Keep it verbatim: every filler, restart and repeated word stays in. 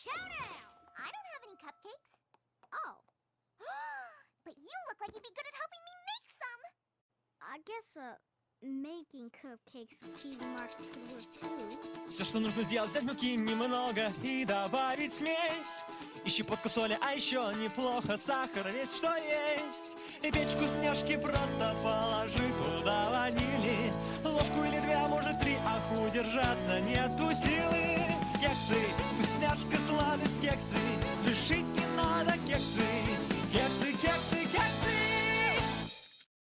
Chowdown! I don't have any cupcakes. Oh. But you look like you'd be good at helping me make some. I guess, uh, making cupcakes Kiwi Mark could work too. Все, что нужно сделать, взять муки немного и добавить смесь. И щепотку соли, а еще неплохо сахар весь, что есть. И печь вкусняшки просто положи туда ванили. Ложку или две, а может три, ах, удержаться нету силы. Кексы, вкусняшка, сладость, кексы. Спешить не надо, кексы.